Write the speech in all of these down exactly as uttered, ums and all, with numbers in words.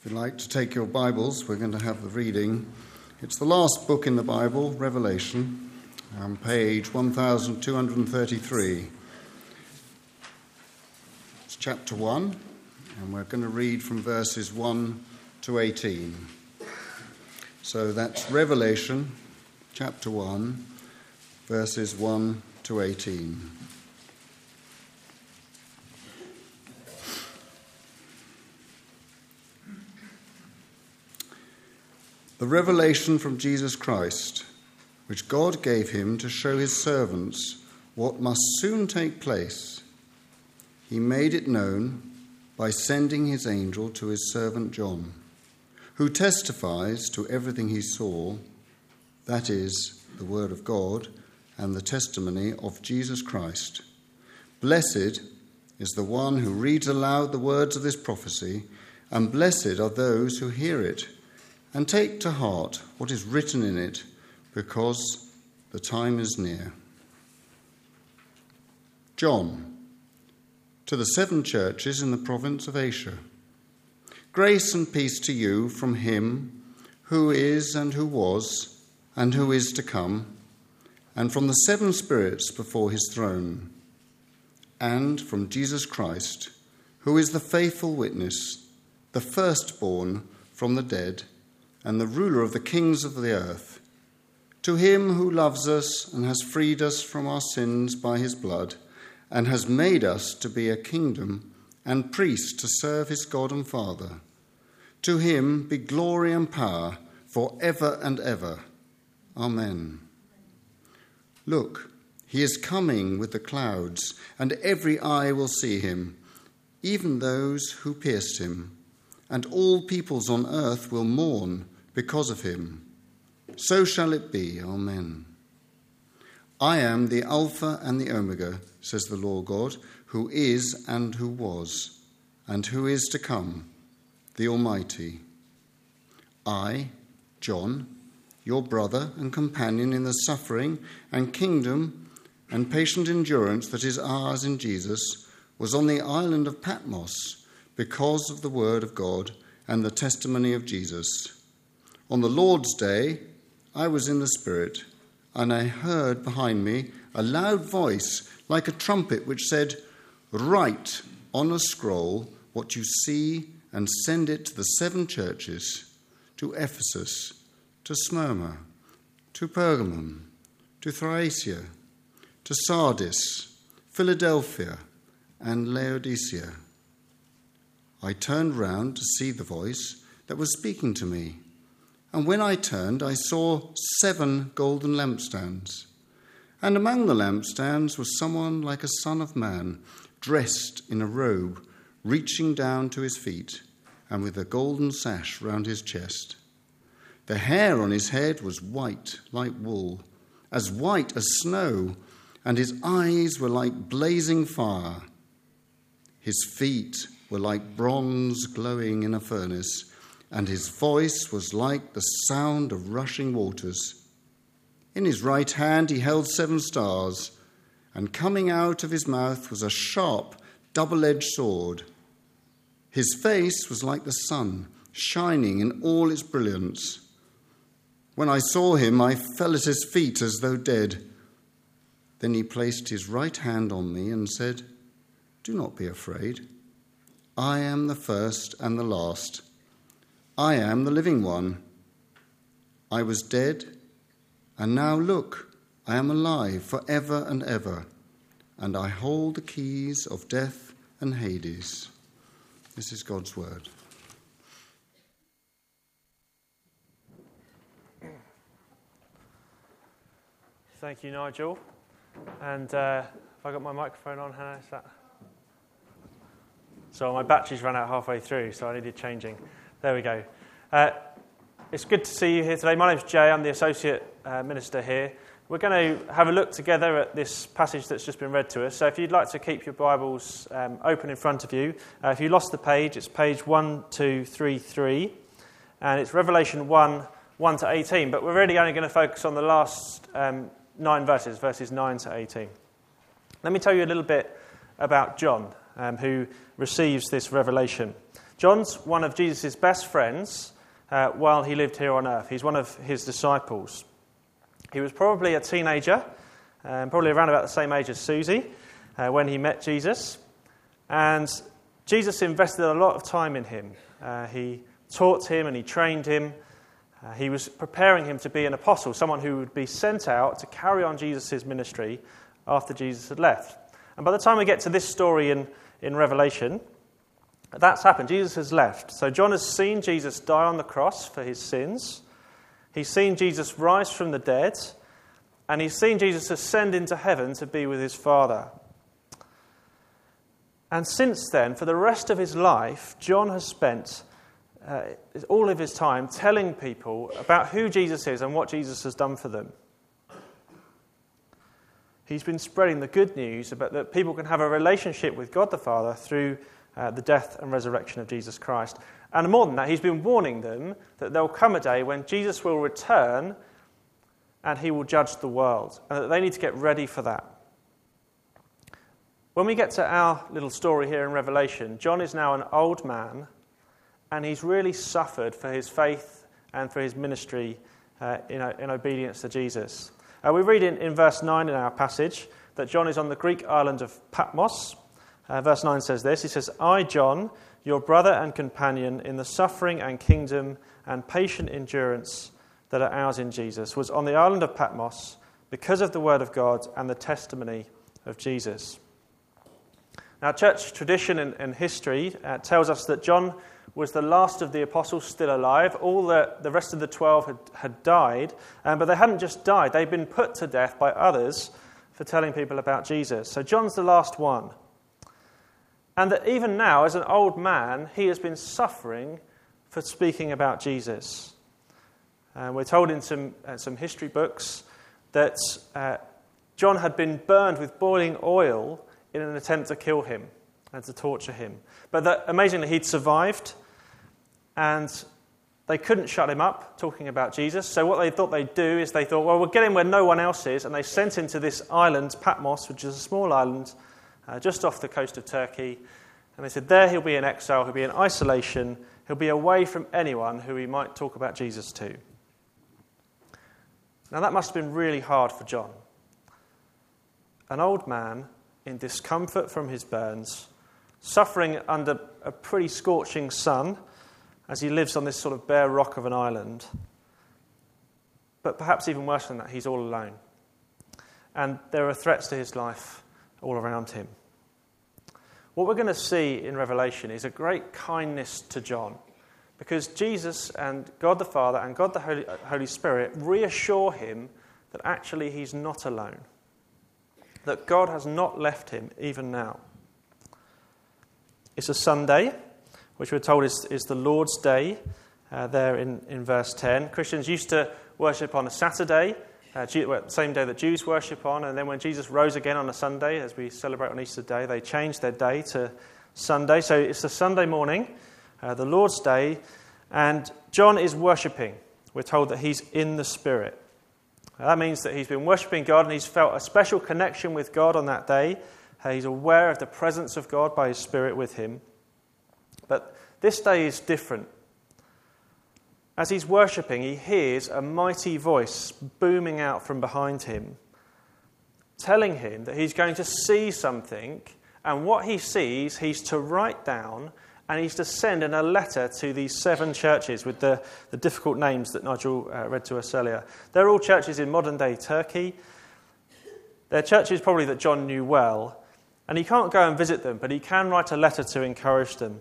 If you'd like to take your Bibles, we're going to have the reading. It's the last book in the Bible, Revelation, on page twelve thirty-three. It's chapter one, and we're going to read from verses one to eighteen. So that's Revelation, chapter one, verses one to eighteen. The revelation from Jesus Christ, which God gave him to show his servants what must soon take place. He made it known by sending his angel to his servant John, who testifies to everything he saw, that is, the word of God and the testimony of Jesus Christ. Blessed is the one who reads aloud the words of this prophecy, and blessed are those who hear it and take to heart what is written in it, because the time is near. John, to the seven churches in the province of Asia. Grace and peace to you from him who is and who was and who is to come, and from the seven spirits before his throne, and from Jesus Christ, who is the faithful witness, the firstborn from the dead, and the ruler of the kings of the earth. To him who loves us and has freed us from our sins by his blood, and has made us to be a kingdom and priests to serve his God and Father. To him be glory and power for ever and ever. Amen. Look, he is coming with the clouds, and every eye will see him, even those who pierced him, and all peoples on earth will mourn because of him. So shall it be. Amen. I am the Alpha and the Omega, says the Lord God, who is and who was, and who is to come, the Almighty. I, John, your brother and companion in the suffering and kingdom and patient endurance that is ours in Jesus, was on the island of Patmos because of the word of God and the testimony of Jesus. On the Lord's day, I was in the Spirit, and I heard behind me a loud voice like a trumpet which said, "Write on a scroll what you see and send it to the seven churches, to Ephesus, to Smyrna, to Pergamum, to Thyatira, to Sardis, Philadelphia, and Laodicea." I turned round to see the voice that was speaking to me. And when I turned, I saw seven golden lampstands. And among the lampstands was someone like a son of man, dressed in a robe, reaching down to his feet, and with a golden sash round his chest. The hair on his head was white like wool, as white as snow, and his eyes were like blazing fire. His feet were like bronze glowing in a furnace, and his voice was like the sound of rushing waters. In his right hand he held seven stars, and coming out of his mouth was a sharp, double-edged sword. His face was like the sun, shining in all its brilliance. When I saw him, I fell at his feet as though dead. Then he placed his right hand on me and said, "Do not be afraid. I am the first and the last. I am the living one. I was dead, and now look, I am alive forever and ever, and I hold the keys of death and Hades." This is God's word. Thank you, Nigel. And uh, have I got my microphone on, Hannah? Is that... So my batteries ran out halfway through, so I needed changing. There we go. Uh, it's good to see you here today. My name's Jay. I'm the Associate uh, Minister here. We're going to have a look together at this passage that's just been read to us. So if you'd like to keep your Bibles um, open in front of you, uh, if you lost the page, it's page one two three three, and it's Revelation one, one to eighteen. But we're really only going to focus on the last um, nine verses, verses nine to eighteen. Let me tell you a little bit about John, um, who receives this revelation. John's one of Jesus' best friends uh, while he lived here on earth. He's one of his disciples. He was probably a teenager, um, probably around about the same age as Susie, uh, when he met Jesus. And Jesus invested a lot of time in him. Uh, he taught him and he trained him. Uh, he was preparing him to be an apostle, someone who would be sent out to carry on Jesus' ministry after Jesus had left. And by the time we get to this story in, in Revelation, that's happened. Jesus has left. So John has seen Jesus die on the cross for his sins. He's seen Jesus rise from the dead. And he's seen Jesus ascend into heaven to be with his Father. And since then, for the rest of his life, John has spent uh, all of his time telling people about who Jesus is and what Jesus has done for them. He's been spreading the good news about that people can have a relationship with God the Father through uh, the death and resurrection of Jesus Christ. And more than that, he's been warning them that there will come a day when Jesus will return and he will judge the world, and that they need to get ready for that. When we get to our little story here in Revelation, John is now an old man, and he's really suffered for his faith and for his ministry uh, in, in obedience to Jesus. Uh, we read in, in verse nine in our passage that John is on the Greek island of Patmos. Uh, verse nine says this, he says, I, John, your brother and companion in the suffering and kingdom and patient endurance that are ours in Jesus, was on the island of Patmos because of the word of God and the testimony of Jesus. Now, church tradition and, and history uh, tells us that John was the last of the apostles still alive. All the, the rest of the twelve had, had died, um, but they hadn't just died. They'd been put to death by others for telling people about Jesus. So John's the last one. And that even now, as an old man, he has been suffering for speaking about Jesus. Uh, we're told in some, uh, some history books that uh, John had been burned with boiling oil in an attempt to kill him and to torture him. But that, amazingly, he'd survived, and they couldn't shut him up talking about Jesus. So what they thought they'd do is they thought, well, we'll get him where no one else is, and they sent him to this island, Patmos, which is a small island uh, just off the coast of Turkey. And they said, there he'll be in exile, he'll be in isolation, he'll be away from anyone who he might talk about Jesus to. Now that must have been really hard for John. An old man in discomfort from his burns, suffering under a pretty scorching sun as he lives on this sort of bare rock of an island. But perhaps even worse than that, he's all alone. And there are threats to his life all around him. What we're going to see in Revelation is a great kindness to John, because Jesus and God the Father and God the Holy, Holy Spirit reassure him that actually he's not alone, that God has not left him even now. It's a Sunday, which we're told is, is the Lord's Day, uh, there in, in verse ten. Christians used to worship on a Saturday, uh, the same day that Jews worship on, and then when Jesus rose again on a Sunday, as we celebrate on Easter Day, they changed their day to Sunday. So it's a Sunday morning, uh, the Lord's Day, and John is worshipping. We're told that he's in the Spirit. Now, that means that he's been worshipping God and he's felt a special connection with God on that day. Uh, he's aware of the presence of God by his Spirit with him. But this day is different. As he's worshipping, he hears a mighty voice booming out from behind him, telling him that he's going to see something, and what he sees, he's to write down, and he's to send in a letter to these seven churches with the, the difficult names that Nigel uh, read to us earlier. They're all churches in modern-day Turkey. They're churches probably that John knew well, and he can't go and visit them, but he can write a letter to encourage them.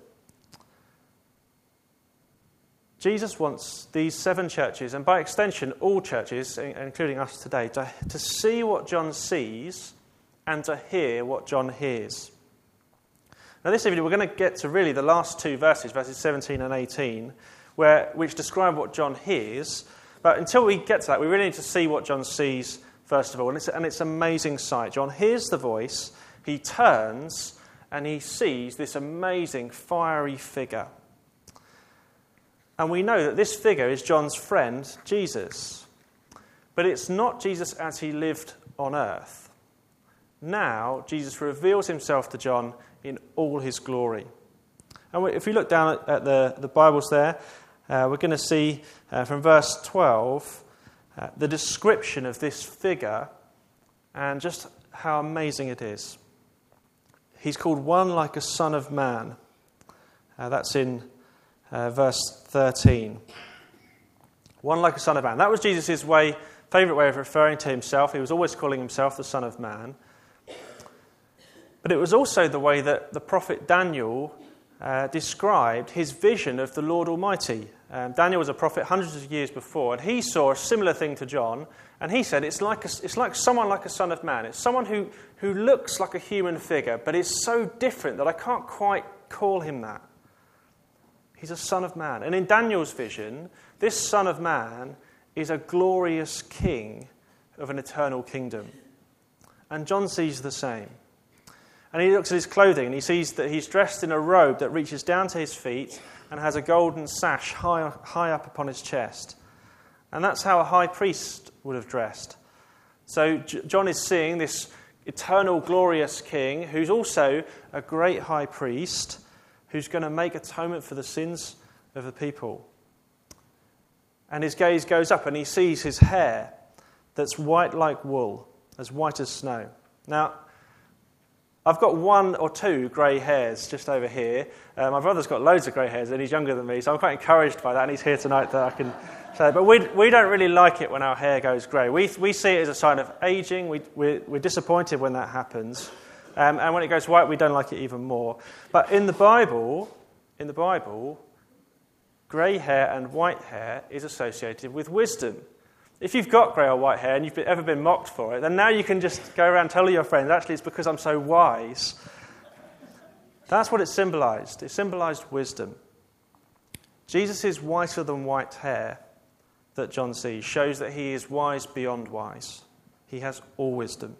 Jesus wants these seven churches, and by extension all churches, including us today, to, to see what John sees and to hear what John hears. Now this evening we're going to get to really the last two verses, verses seventeen and eighteen, where, which describe what John hears. But until we get to that, we really need to see what John sees first of all. And it's, and it's an amazing sight. John hears the voice, he turns, and he sees this amazing fiery figure. And we know that this figure is John's friend, Jesus. But it's not Jesus as he lived on earth. Now, Jesus reveals himself to John in all his glory. And if we look down at, at the, the Bibles there, uh, we're going to see uh, from verse twelve uh, the description of this figure and just how amazing it is. He's called one like a son of man. Uh, that's in uh, verse thirteen. One like a son of man. That was Jesus' way, favourite way of referring to himself. He was always calling himself the Son of Man. But it was also the way that the prophet Daniel uh, described his vision of the Lord Almighty. Um, Daniel was a prophet hundreds of years before, and he saw a similar thing to John. And he said, it's like a, it's like someone like a son of man. It's someone who, who looks like a human figure, but is so different that I can't quite call him that. He's a son of man. And in Daniel's vision, this son of man is a glorious king of an eternal kingdom. And John sees the same. And he looks at his clothing and he sees that he's dressed in a robe that reaches down to his feet and has a golden sash high, high up upon his chest. And that's how a high priest would have dressed. So J- John is seeing this eternal glorious king who's also a great high priest who's going to make atonement for the sins of the people. And his gaze goes up and he sees his hair that's white like wool, as white as snow. Now, I've got one or two grey hairs just over here. Uh, my brother's got loads of grey hairs and he's younger than me, so I'm quite encouraged by that, and he's here tonight that I can say. But we we don't really like it when our hair goes grey. We we see it as a sign of ageing. We, we're, we're disappointed when that happens. Um, and when it goes white, we don't like it even more. But in the Bible, in the Bible, grey hair and white hair is associated with wisdom. If you've got grey or white hair and you've ever been mocked for it, then now you can just go around telling your friends, actually it's because I'm so wise. That's what it symbolised. It symbolised wisdom. Jesus' whiter than white hair that John sees shows that he is wise beyond wise. He has all wisdom.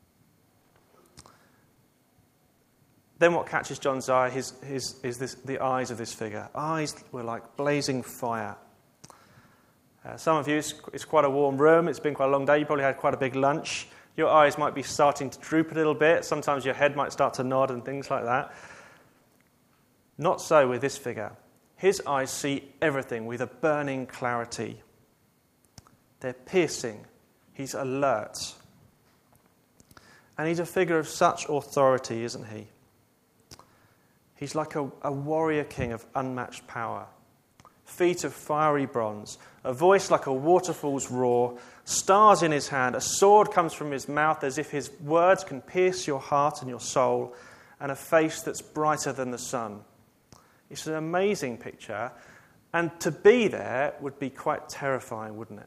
Then what catches John's eye is, is, is this, the eyes of this figure. Eyes were like blazing fire. Uh, some of you, it's, it's quite a warm room. It's been quite a long day. You probably had quite a big lunch. Your eyes might be starting to droop a little bit. Sometimes your head might start to nod and things like that. Not so with this figure. His eyes see everything with a burning clarity. They're piercing. He's alert. And he's a figure of such authority, isn't he? He's like a, a warrior king of unmatched power. Feet of fiery bronze, a voice like a waterfall's roar, stars in his hand, a sword comes from his mouth as if his words can pierce your heart and your soul, and a face that's brighter than the sun. It's an amazing picture, and to be there would be quite terrifying, wouldn't it?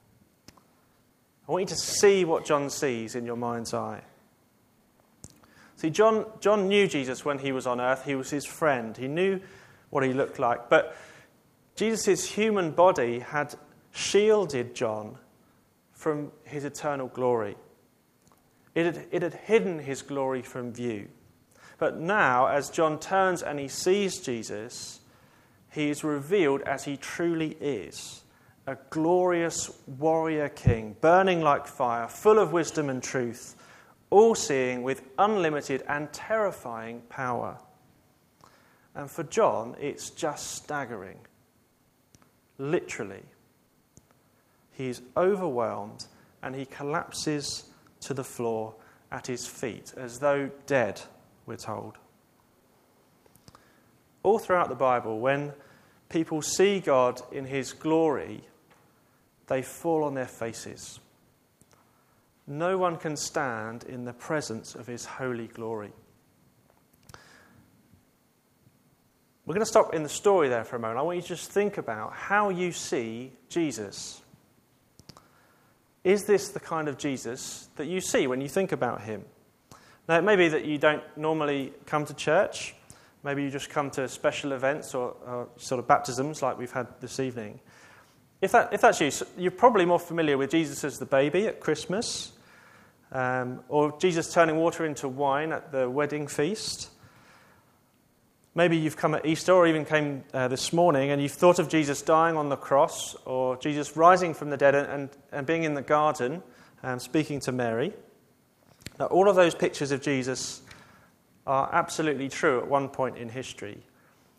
I want you to see what John sees in your mind's eye. See, John, John knew Jesus when he was on earth. He was his friend. He knew what he looked like. But Jesus' human body had shielded John from his eternal glory. It had, it had hidden his glory from view. But now, as John turns and he sees Jesus, he is revealed as he truly is, a glorious warrior king, burning like fire, full of wisdom and truth, all-seeing with unlimited and terrifying power. And for John, it's just staggering. Literally. He is overwhelmed and he collapses to the floor at his feet as though dead, we're told. All throughout the Bible, when people see God in his glory, they fall on their faces. No one can stand in the presence of his holy glory. We're going to stop in the story there for a moment. I want you to just think about how you see Jesus. Is this the kind of Jesus that you see when you think about him? Now, it may be that you don't normally come to church. Maybe you just come to special events or, or sort of baptisms like we've had this evening. If that if that's you, you're probably more familiar with Jesus as the baby at Christmas, um, or Jesus turning water into wine at the wedding feast. Maybe you've come at Easter or even came uh, this morning and you've thought of Jesus dying on the cross or Jesus rising from the dead and, and being in the garden um, speaking to Mary. Now, all of those pictures of Jesus are absolutely true at one point in history.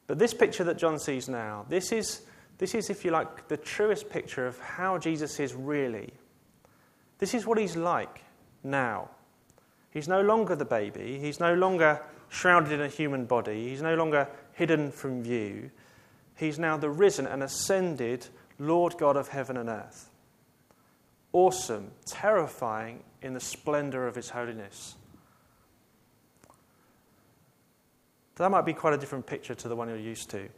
But this picture that John sees now, this is, this is, if you like, the truest picture of how Jesus is really. This is what he's like now. He's no longer the baby. He's no longer shrouded in a human body. He's no longer hidden from view. He's now the risen and ascended Lord God of heaven and earth. Awesome, terrifying in the splendor of his holiness. That might be quite a different picture to the one you're used to.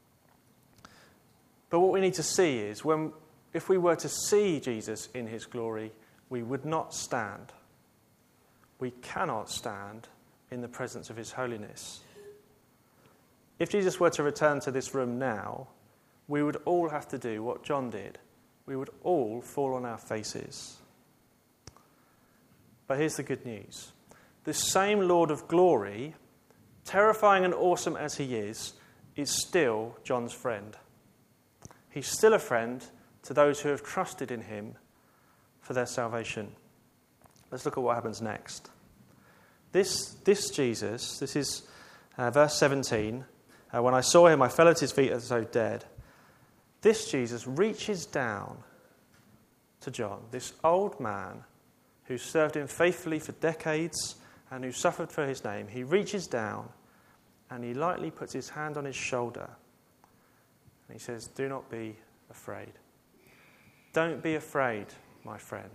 But what we need to see is, when, if we were to see Jesus in his glory, we would not stand. We cannot stand in the presence of his holiness. If Jesus were to return to this room now, we would all have to do what John did. We would all fall on our faces. But here's the good news. The same Lord of glory, terrifying and awesome as he is, is still John's friend. He's still a friend to those who have trusted in him for their salvation. Let's look at what happens next. This, this Jesus, this is uh, verse seventeen. Uh, when I saw him, I fell at his feet as though dead. This Jesus reaches down to John, this old man who served him faithfully for decades and who suffered for his name. He reaches down and he lightly puts his hand on his shoulder. And he says, "Do not be afraid. Don't be afraid, my friend."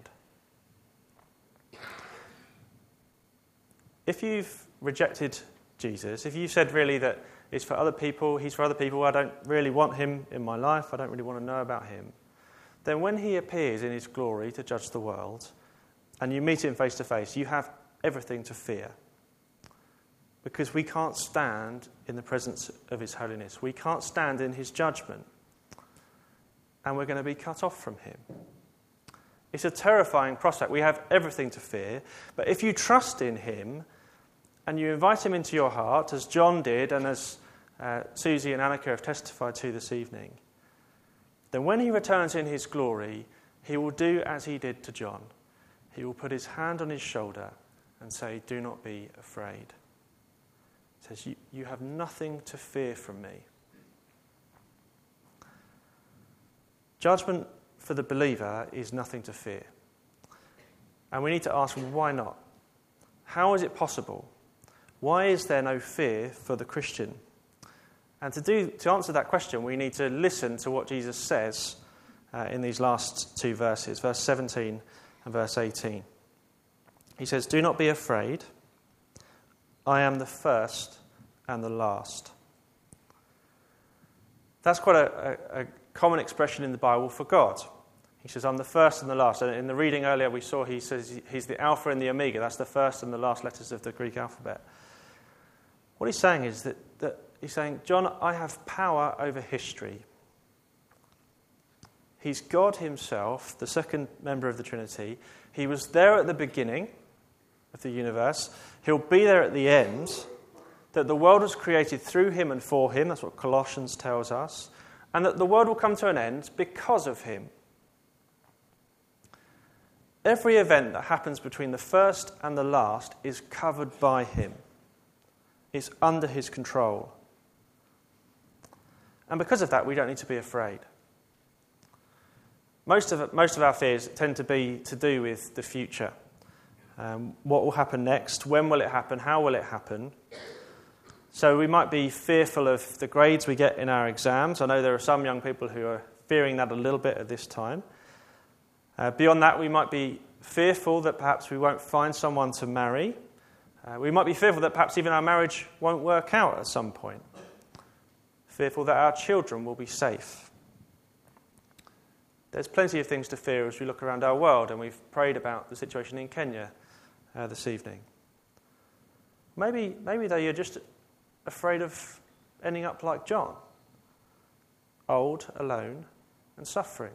If you've rejected Jesus, if you said really that it's for other people, he's for other people, I don't really want him in my life, I don't really want to know about him, then when he appears in his glory to judge the world, and you meet him face to face, you have everything to fear. Because we can't stand in the presence of his holiness. We can't stand in his judgment. And we're going to be cut off from him. It's a terrifying prospect. We have everything to fear. But if you trust in him and you invite him into your heart, as John did and as uh, Susie and Annika have testified to this evening, then when he returns in his glory, he will do as he did to John. He will put his hand on his shoulder and say, "Do not be afraid." He says, you, you have nothing to fear from me. Judgment for the believer is nothing to fear. And we need to ask, why not? How is it possible? Why is there no fear for the Christian? And to do to answer that question, we need to listen to what Jesus says uh, in these last two verses, verse seventeen and verse eighteen. He says, "Do not be afraid. I am the first and the last." That's quite a, a, a common expression in the Bible for God. He says, "I'm the first and the last." And in the reading earlier, we saw he says he's the Alpha and the Omega. That's the first and the last letters of the Greek alphabet. What he's saying is that, that he's saying, John, I have power over history. He's God himself, the second member of the Trinity. He was there at the beginning of the universe. He'll be there at the end. That the world was created through him and for him. That's what Colossians tells us. And that the world will come to an end because of him. Every event that happens between the first and the last is covered by him. It's under his control. And because of that, we don't need to be afraid. Most of it, most of our fears tend to be to do with the future. Um, what will happen next? When will it happen? How will it happen? So we might be fearful of the grades we get in our exams. I know there are some young people who are fearing that a little bit at this time. Uh, beyond that, we might be fearful that perhaps we won't find someone to marry. Uh, we might be fearful that perhaps even our marriage won't work out at some point. Fearful that our children will be safe. There's plenty of things to fear as we look around our world, and we've prayed about the situation in Kenya uh, this evening. Maybe, maybe though you're just afraid of ending up like John, old, alone, and suffering.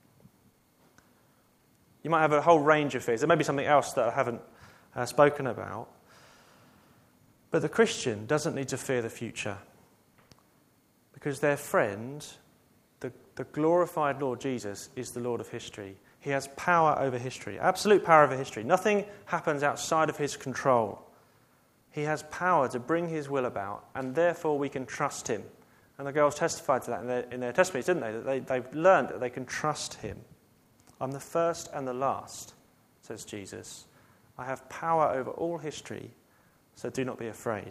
You might have a whole range of fears. There may be something else that I haven't uh, spoken about. But the Christian doesn't need to fear the future because their friend, the, the glorified Lord Jesus, is the Lord of history. He has power over history, absolute power over history. Nothing happens outside of his control. He has power to bring his will about, and therefore we can trust him. And the girls testified to that in their, in their testimonies, didn't they? That they, they've learned that they can trust him. I'm the first and the last, says Jesus. I have power over all history, so do not be afraid.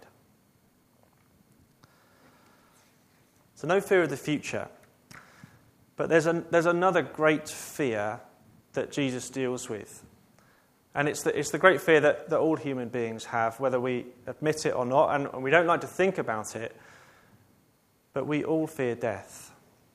So no fear of the future. But there's, a, there's another great fear that Jesus deals with. And it's the, it's the great fear that, that all human beings have, whether we admit it or not, and, and we don't like to think about it, but we all fear death.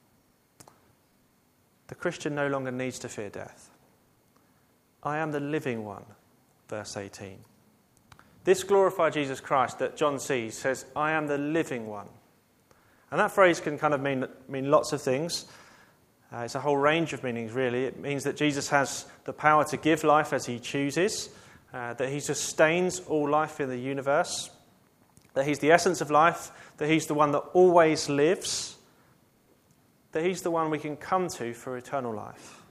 The Christian no longer needs to fear death. I am the living one, verse eighteen. This glorified Jesus Christ that John sees says, I am the living one. And that phrase can kind of mean, mean lots of things. Uh, it's a whole range of meanings, really. It means that Jesus has the power to give life as he chooses, uh, that he sustains all life in the universe, that he's the essence of life, that he's the one that always lives, that he's the one we can come to for eternal life.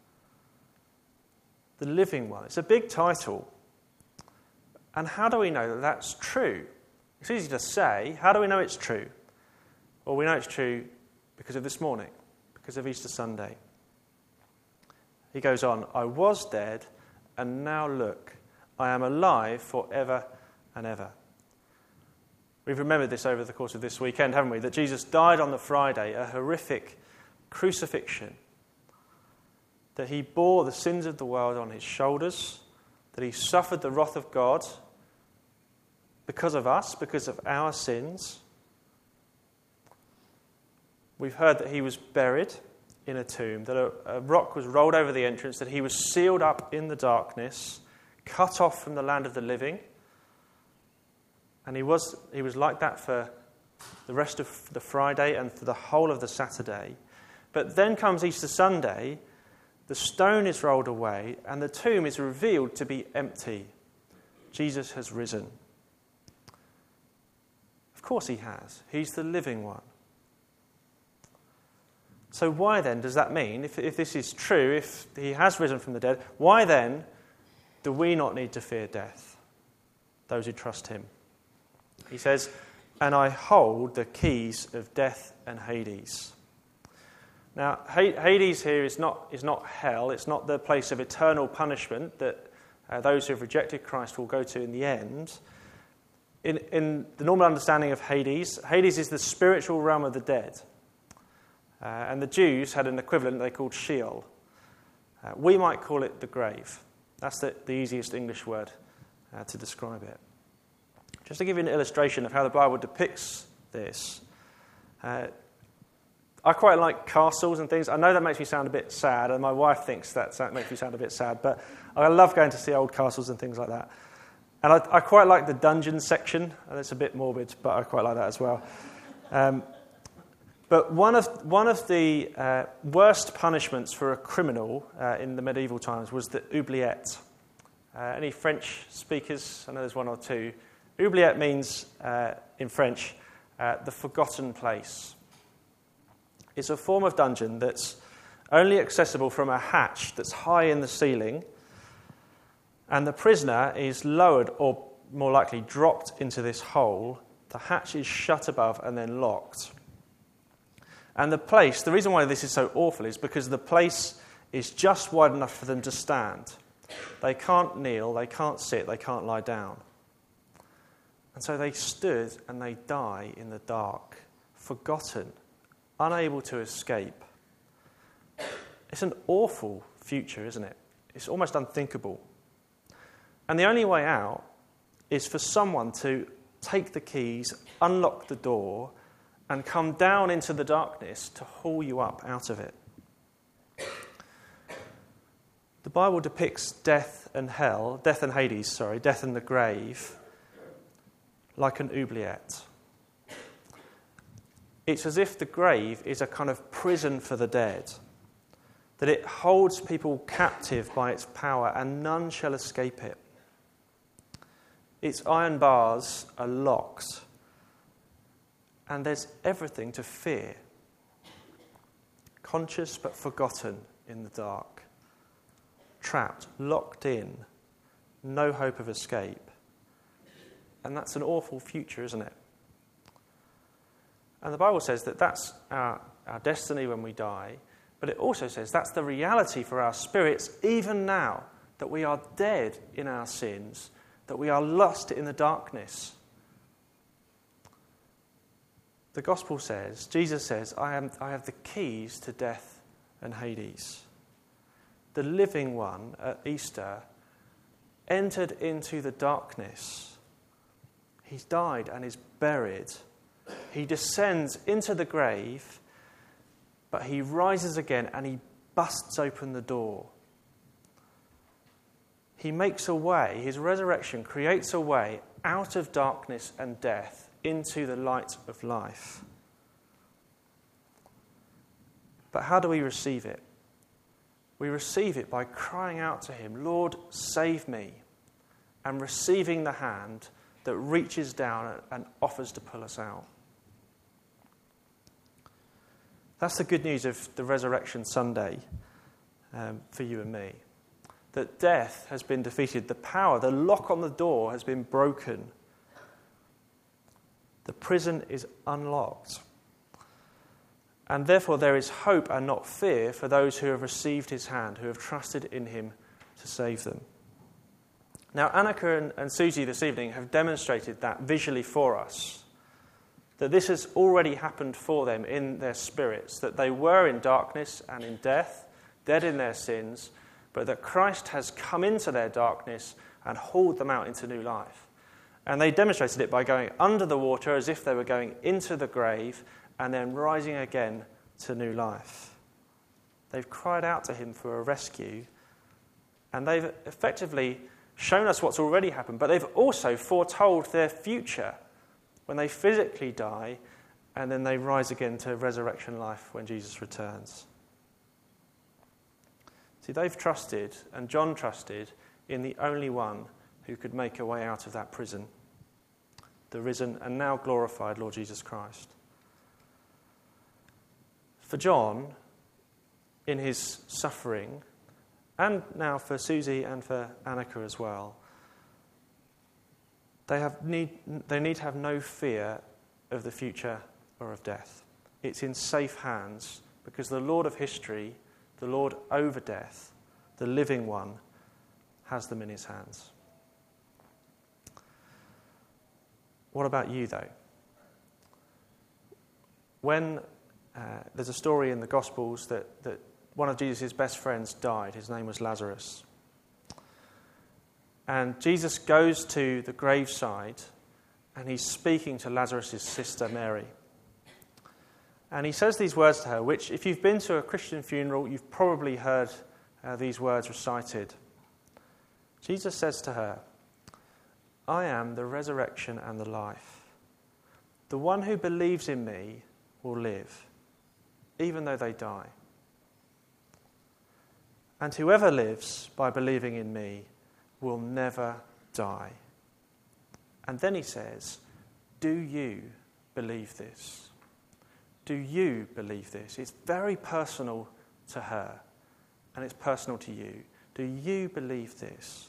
The living one. It's a big title. And how do we know that that's true? It's easy to say. How do we know it's true? Well, we know it's true because of this morning, because of Easter Sunday. He goes on, I was dead, and now look, I am alive forever and ever. We've remembered this over the course of this weekend, haven't we? That Jesus died on the Friday, a horrific crucifixion. That he bore the sins of the world on his shoulders. That he suffered the wrath of God because of us, because of our sins. We've heard that he was buried in a tomb, that a, a rock was rolled over the entrance, that he was sealed up in the darkness, cut off from the land of the living. And he was he was like that for the rest of the Friday and for the whole of the Saturday. But then comes Easter Sunday, the stone is rolled away, and the tomb is revealed to be empty. Jesus has risen. Of course he has. He's the living one. So why then does that mean, if, if this is true, if he has risen from the dead, why then do we not need to fear death, those who trust him? He says, and I hold the keys of death and Hades. Now, Hades here is not, is not hell. It's not the place of eternal punishment that uh, those who have rejected Christ will go to in the end. In, in the normal understanding of Hades, Hades is the spiritual realm of the dead. Uh, and the Jews had an equivalent they called Sheol. Uh, we might call it the grave. That's the, the easiest English word uh, to describe it. Just to give you an illustration of how the Bible depicts this, uh, I quite like castles and things. I know that makes me sound a bit sad, and my wife thinks that makes me sound a bit sad, but I love going to see old castles and things like that. And I, I quite like the dungeon section, and it's a bit morbid, but I quite like that as well. Um, But one of one of the uh, worst punishments for a criminal uh, in the medieval times was the oubliette. Uh, any French speakers? I know there's one or two. Oubliette means, uh, in French, uh, the forgotten place. It's a form of dungeon that's only accessible from a hatch that's high in the ceiling, and the prisoner is lowered, or more likely dropped into this hole. The hatch is shut above and then locked. And the place, the reason why this is so awful is because the place is just wide enough for them to stand. They can't kneel, they can't sit, they can't lie down. And so they stood and they die in the dark, forgotten, unable to escape. It's an awful future, isn't it? It's almost unthinkable. And the only way out is for someone to take the keys, unlock the door, and come down into the darkness to haul you up out of it. The Bible depicts death and hell, death and Hades, sorry, death and the grave, like an oubliette. It's as if the grave is a kind of prison for the dead, that it holds people captive by its power and none shall escape it. Its iron bars are locked, and there's everything to fear. Conscious but forgotten in the dark. Trapped, locked in, no hope of escape. And that's an awful future, isn't it? And the Bible says that that's our, our destiny when we die, but it also says that's the reality for our spirits even now, that we are dead in our sins, that we are lost in the darkness. The gospel says, Jesus says, I am, I have the keys to death and Hades. The living one at Easter entered into the darkness. He's died and is buried. He descends into the grave, but he rises again and he busts open the door. He makes a way, his resurrection creates a way out of darkness and death into the light of life. But how do we receive it? We receive it by crying out to him, Lord, save me, and receiving the hand that reaches down and offers to pull us out. That's the good news of the Resurrection Sunday um, for you and me. That death has been defeated. The power, the lock on the door has been broken. The prison is unlocked. And therefore there is hope and not fear for those who have received his hand, who have trusted in him to save them. Now, Annika and, and Susie this evening have demonstrated that visually for us, that this has already happened for them in their spirits, that they were in darkness and in death, dead in their sins, but that Christ has come into their darkness and hauled them out into new life. And they demonstrated it by going under the water as if they were going into the grave and then rising again to new life. They've cried out to him for a rescue, and they've effectively shown us what's already happened, but they've also foretold their future when they physically die and then they rise again to resurrection life when Jesus returns. See, they've trusted, and John trusted, in the only one who could make a way out of that prison, the risen and now glorified Lord Jesus Christ. For John, in his suffering, and now for Susie and for Annika as well, they have need they need to have no fear of the future or of death. It's in safe hands because the Lord of history, the Lord over death, the living one, has them in his hands. What about you, though? When uh, there's a story in the Gospels that, that one of Jesus' best friends died. His name was Lazarus. And Jesus goes to the graveside and he's speaking to Lazarus' sister Mary. And he says these words to her, which if you've been to a Christian funeral, you've probably heard uh, these words recited. Jesus says to her, I am the resurrection and the life. The one who believes in me will live, even though they die. And whoever lives by believing in me will never die. And then he says, do you believe this? Do you believe this? It's very personal to her, and it's personal to you. Do you believe this?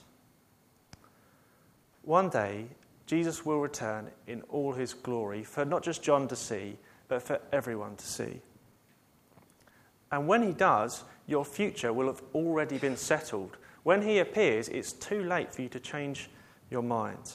One day, Jesus will return in all his glory for not just John to see, but for everyone to see. And when he does, your future will have already been settled. When he appears, it's too late for you to change your mind.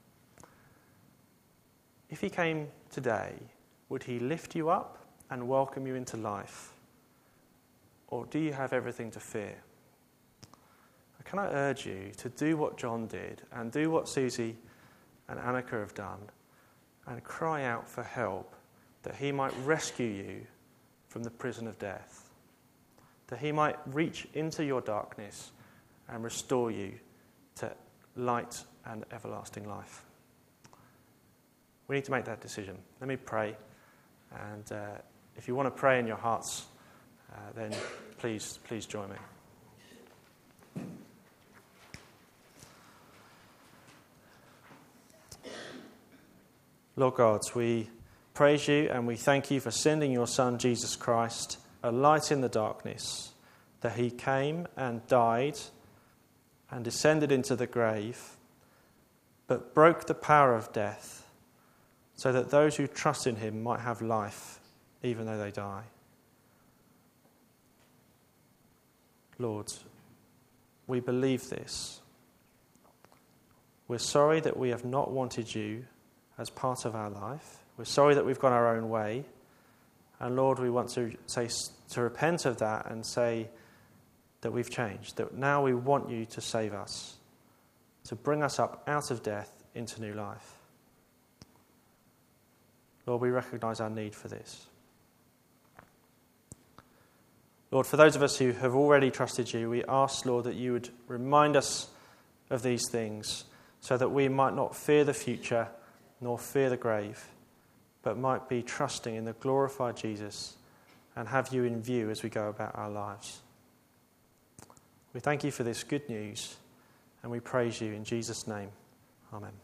If he came today, would he lift you up and welcome you into life? Or do you have everything to fear? Can I urge you to do what John did and do what Susie and Annika have done and cry out for help that he might rescue you from the prison of death, that he might reach into your darkness and restore you to light and everlasting life. We need to make that decision. Let me pray, and uh, if you want to pray in your hearts, uh, then please, please join me. Lord God, we praise you and we thank you for sending your Son, Jesus Christ, a light in the darkness, that he came and died and descended into the grave, but broke the power of death so that those who trust in him might have life, even though they die. Lord, we believe this. We're sorry that we have not wanted you as part of our life. We're sorry that we've gone our own way. And Lord, we want to say to repent of that and say that we've changed, that now we want you to save us, to bring us up out of death into new life. Lord, we recognise our need for this. Lord, for those of us who have already trusted you, we ask, Lord, that you would remind us of these things so that we might not fear the future nor fear the grave, but might be trusting in the glorified Jesus and have you in view as we go about our lives. We thank you for this good news and we praise you in Jesus' name. Amen.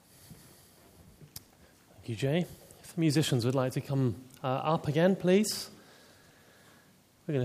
Thank you, Jay. If musicians would like to come uh, up again, please.